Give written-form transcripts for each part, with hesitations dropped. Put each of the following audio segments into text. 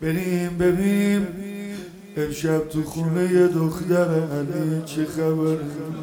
بریم ببینیم امشب تو خونه یه دختر علی چه خبره.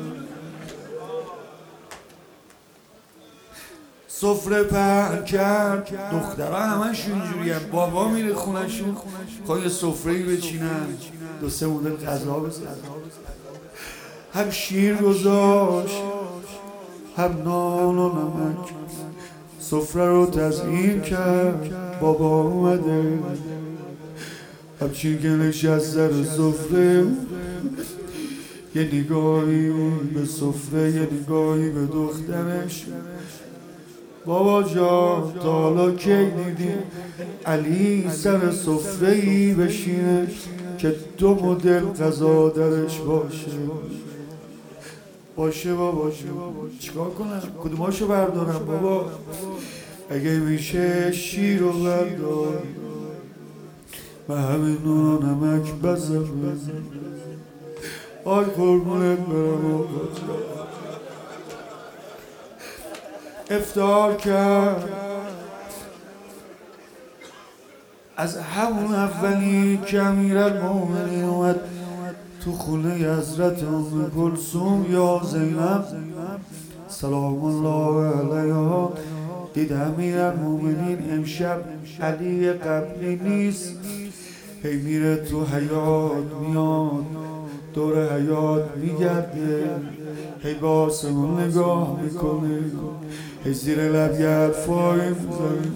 سفره پهن کرد، دخترها همش اینجوری هم. بابا میره خونهشون خواهی سفرهی بچینن، دو سه مدل غذا بزن، هم شیر گذاشت هم نان و نمک. سفره رو تزیین کرد، بابا اومده همچین که نشست سر سفره یه نگاهی به سفره یه نگاهی به دخترش. بابا جان تا حالا کی دیدی علی سر سفره‌ای بشینه که دو مدل غذا درش باشه بابا چیکار کنم؟ کدوماشو بردارم بابا؟ اگه میشه شیر رو بردار و همین نون و نمک بزن. آی قربونت برم آقا. افطار کرد. از همون اولی که امیرالمومنین اومد تو خونه حضرت ام کلثوم یا زینب سلام الله علیها، دید امیرالمومنین امشب علی قبلی نیست، هی میره تو حیاط میاد دور حیاط میگرده، هی به آسمون نگاه میکنه، هی زیر لب یه حرفایی میزنه.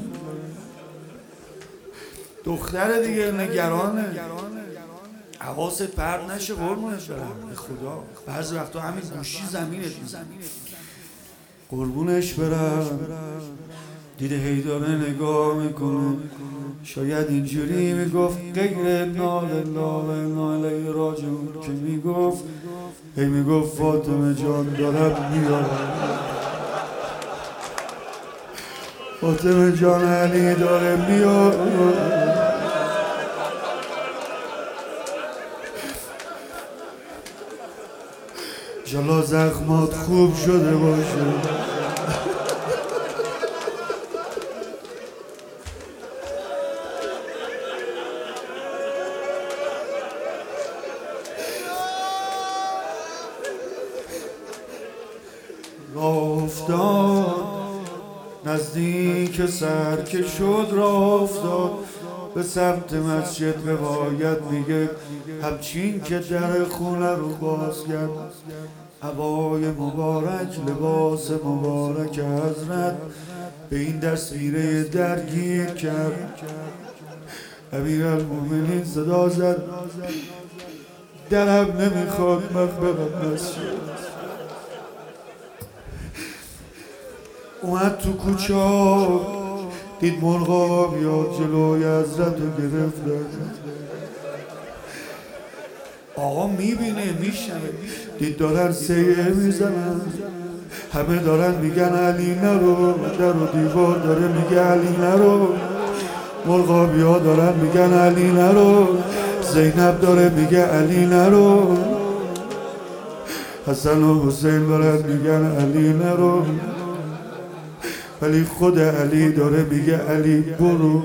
دختر دیگه نگرانه، حواست پرت نشه قربونش برم. به خدا بعضی وقتا همین گوشی زمینت میزنه. قربونش برم دیده هی داره نگاه میکنه. شاید اینجوری میگفت غیر نال الیه راجعون که میگفت هی میگفت فاطمه جان دارم میاد، فاطمه جان علی داره میاد. انشالله زخمات خوب شده باشه. راه افتاد نزدیک سر که شد، راه افتاد به سمت مسجد. روایت میگه همچین که در خونه رو باز کرد، عبای مبارک لباس مبارک حضرت به این تصویره درگیر کرد. امیرالمومنین صدا زد درم نمیخواد من برم مسجد. اومد تو کوچه دید مرغا بیاد جلوی حضرت رو گرفت. آقا میبینه میشنه، دید دارن سیه میزنن، همه دارن میگن علی نرو، در و دیوار داره میگه علی نرو، مرغا بیا دارن میگن علی نرو، زینب داره میگه علی نرو، حسن و حسین دارن میگن علی نرو، ولی خود علی داره میگه علی برو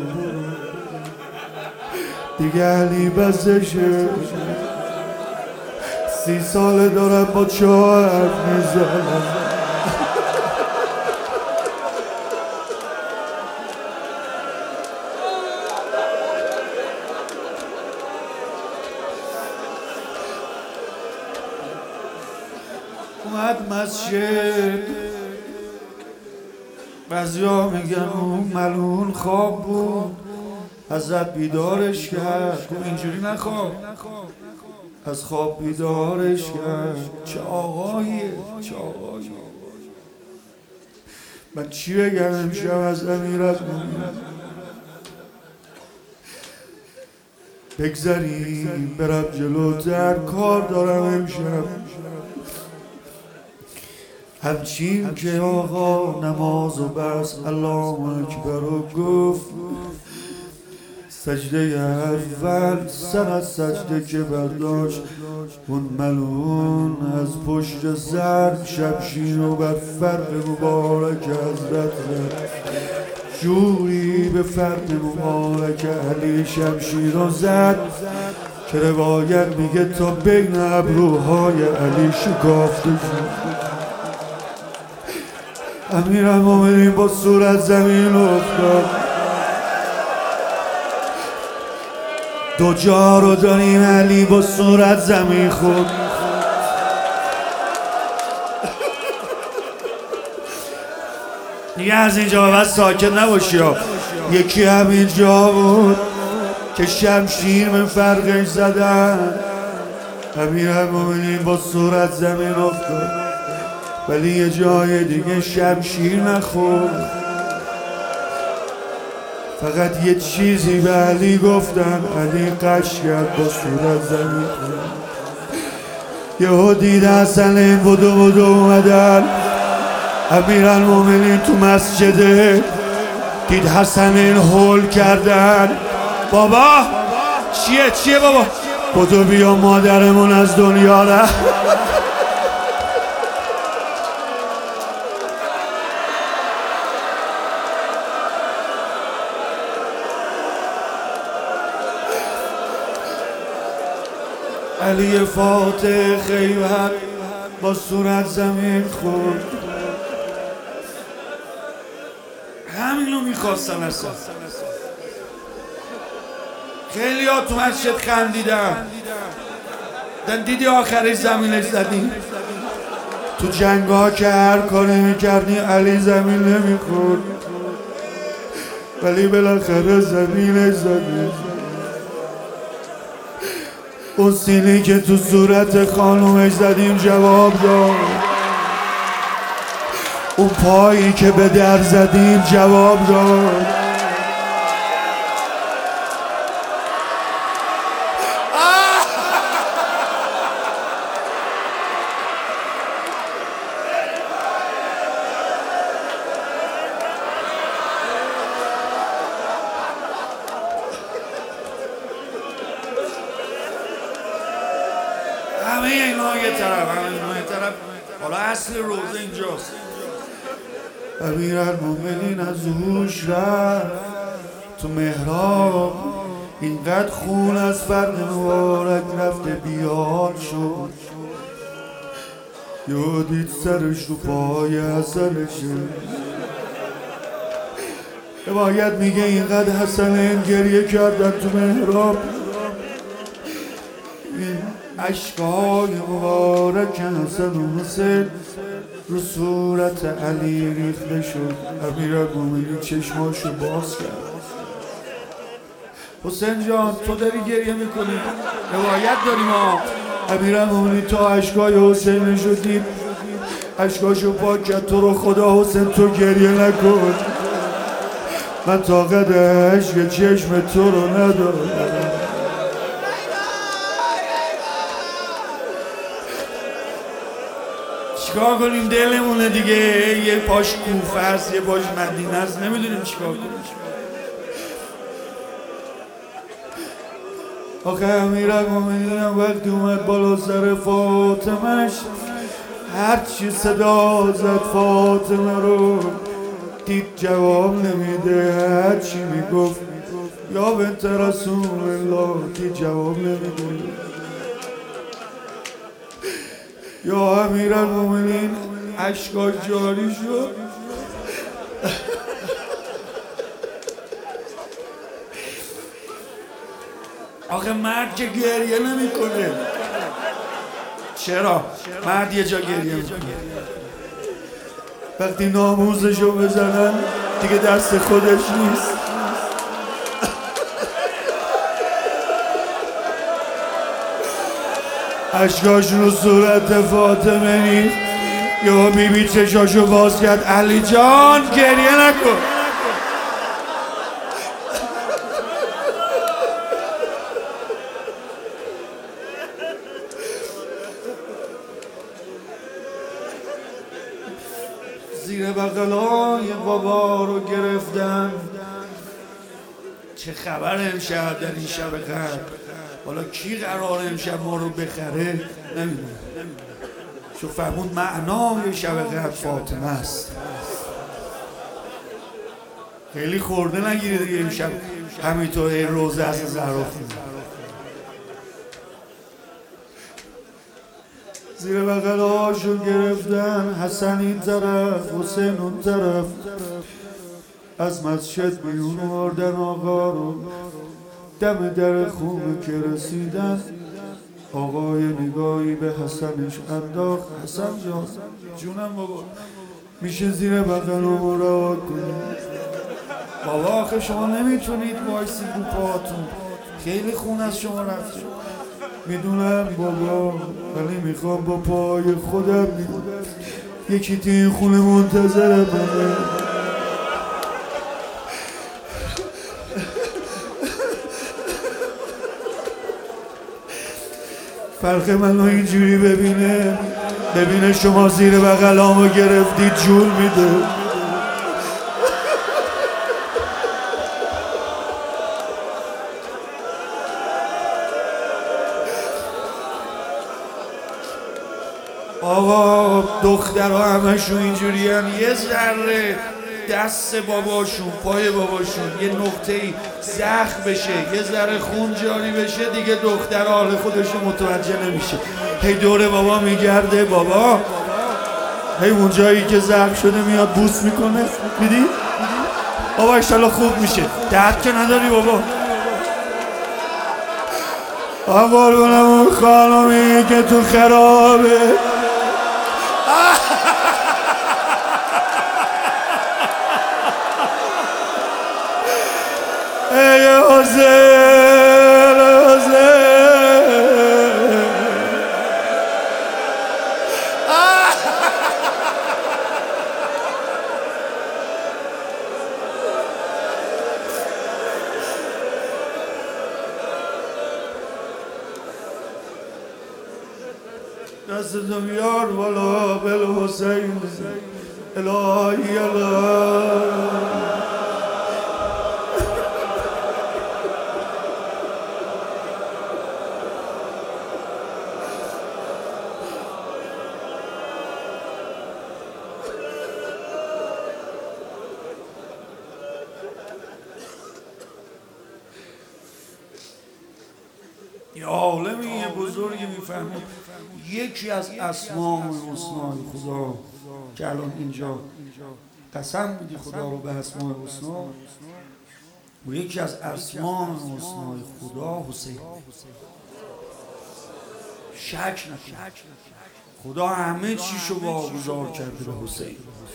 دیگه، علی بسشه. 30 ساله دارم با چاه حرف میزنم. اومد مسجد، بعضیا میگن اون ملعون خواب بود، حضرت بیدارش کرد. اینجوری نخواب، از خواب بیدارش کرد. چه آقاییه، چه آقاییه. من چی بگم امشب از امیرالمومنین؟ بگذاریم برم جلوتر، کار دارم امشب. همچین که آقا نماز و بس الله اکبر و گفت، سجده اول سر از سجده که برداشت، اون ملعون از پشت ضرب شمشیر رو بر فرق مبارک حضرت زد. جوری به فرد مبارک علی شمشیر رو زد که روایت میگه تا بین ابروهای علی شکافته شد. امیرالمومنین با صورت زمین افتاد. دو جا رو داریم علی با صورت زمین خورد. دیگه از اینجا به بعد ساکت نباشی. یکی همینجا بود که شمشیر من فرقش زدن. امیرالمومنین با صورت زمین افتاد ولی یه جای دیگه شمشیر نخورد. فقط یه چیزی به علی گفتن، علی قش کرد با صورت زمین. یهو دید حسنین بدو اومدن. امیرالمومنین تو مسجده دید حسنین هول کردن. بابا چیه بابا؟ بدو بیا مادرمون از دنیا رفت. علی فاتح خیبر با صورت زمین خورد. همینو میخواستن اصلا. خیلی ها تو مسجد خندیدن. دیدی آخرش زمینش زدیم. تو جنگ ها که هر کاری میکردی علی زمین نمیخورد ولی بالاخره زمینش زدیم. اون سینی که تو صورت خانومش زدیم جواب داد. اون پایی که به در زدیم جواب داد. همه اینا یه طرف حالا اصل روزه اینجاست. امیرالمومنین از هوش رفت تو محراب. اینقدر خون از فرد مبارک رفته بیاد شد. یادید سرش رو پای حسنشه. روایت میگه اینقدر حسنین گریه کردن تو محراب. این اشکای مبارک حسن و حسین رو صورت علی ریخته شد. امیرالمومنین چشماشو باز کرد. حسین جان تو داری گریه میکنی؟ روایت داریم ها. امیرالمومنین تا اشکای حسین شدید اشکاشو پاک کرد. تو رو خدا حسین تو گریه نکن. من طاقت عشق چشم تو رو ندارم. چیکار کنیم؟ دلمونه دیگه. یه پاش کوفه است یه پاش مدینه است. نمیدونیم چیکار کنیم. آخه امیرالمومنین وقتی اومد بالا سر فاطمه‌اش هرچی صدا زد فاطمه رو دید جواب نمیده. هرچی میگفت یا بنت رسول الله دید جواب نمیده. یا امیرالمومنین اشکاش جاری شد. آخه مرد که گریه نمیکنه. چرا؟ مرد یه جا گریه میکنه. وقتی ناموزشو بزنن دیگه دست خودش نیست. اشکاش رو صورت فاطمه نیست. یا بیبی چشاشو باز کرد. علی جان گریه نکن. زیر بغلای بابا رو گرفتم. چه خبر امشب در این شب قدر؟ حالا کی قرار امشب ما رو بخره؟ نمیدونم. چو فهمون معنای شب قدر فاطمه است. خیلی خورده نگیری دیگه امشب همینطور روزه از زهرا خونی. زیر بغل هاشو گرفتن، حسن این طرف حسین اون طرف، از مسجد بیرون آوردن آقا رو. دم در خونه که رسیدن، آقای نگاهی به حسنش انداخت. حسن جان، جونم بابا، میشه زیر بغل رو رها کنید؟ بابا آخه شما نمیتونید وایسید رو پاهاتون، خیلی خون از شما رفته. میدونم بابا، ولی میخوام با پای خودم یکی تو این خونه منتظر منه. فرق منو اینجوری ببینه شما زیر بغلامو گرفتید جون میده. آقا دخترها همشون اینجوری هم، یه ذره دست باباشون پای باباشون یه نقطه‌ای زخم بشه، یه ذره خون جاری بشه، دیگه دختر حال خودشو متوجه نمیشه، هی دور بابا میگرده. بابا هی اون جایی که زخم شده میاد بوس میکنه، میدی؟ بابا انشالله خوب میشه، درد که نداری بابا. آقا اون خانمی که تو خرابه، ای حسین دستتو بیار بالا بالحسین الهی الله. یه عالمی بزرگی میفهمید یکی از اسماء الحسنای خدا که الان اینجا قسم میدی خدا رو به اسماء الحسنا، و یکی از اسماء الحسنای خدا حسین. شک نکن، خدا همه چیشو واگذار کرده به حسین.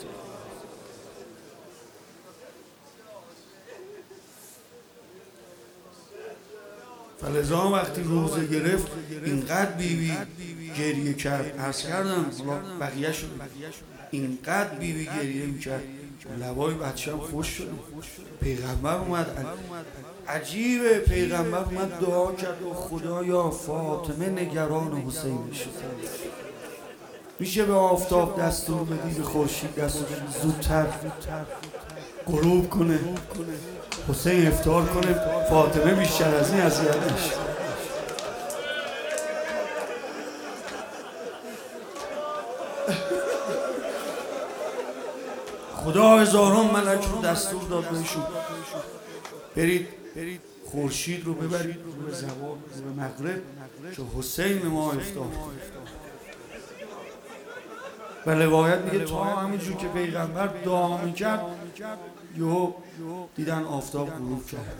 فلذا وقتی روزه گرفت اینقدر بیبی گریه کرد، عرض کردم بقیه شد، اینقدر بیبی گریه میکرد لبای بچه هم خوش شد. پیغمبر اومد، عجیبه، پیغمبر اومد دعا کرد و خدایا فاطمه نگران حسین شد. میشه به آفتاب دستور بدی، به خورشید دستور بدی زودتر غروب کنه، حسین افطار کنه، فاطمه بیشتر از این اذیت نشه. خدا هزاران ملک رو دستور داد بهشون، برید خورشید رو ببرید رو به زوال، رو به مغرب، که حسین ما افطار کنه. و روایت میگه تا همینجور که پیغمبر دعا میکرد یهو دیدن آفتاب غروب کرد.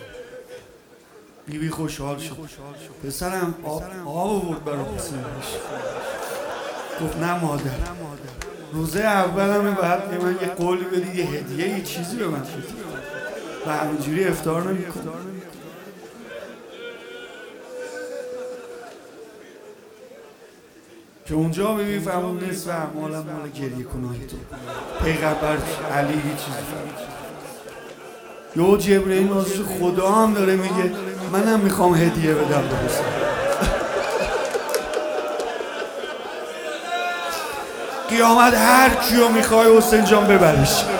بیبی خوشحال شد، پسرم آب آورد برای حسینش. گفت نه مادر، روزه اولمه، باید به من یه قولی بدی، یه هدیه، یه چیزی به من بدی، و همینجوری افطار نمی‌کنم. که اونجا میفهمون نصف اعمالم مال گریه کنای تو. پیغمبر علی هیچ چیزی فهمید. یهو جبرئیل نازل خدا هم داره میگه منم میخوام هدیه بدم به حسین. قیامت هر کیو میخوای حسین جان ببرش.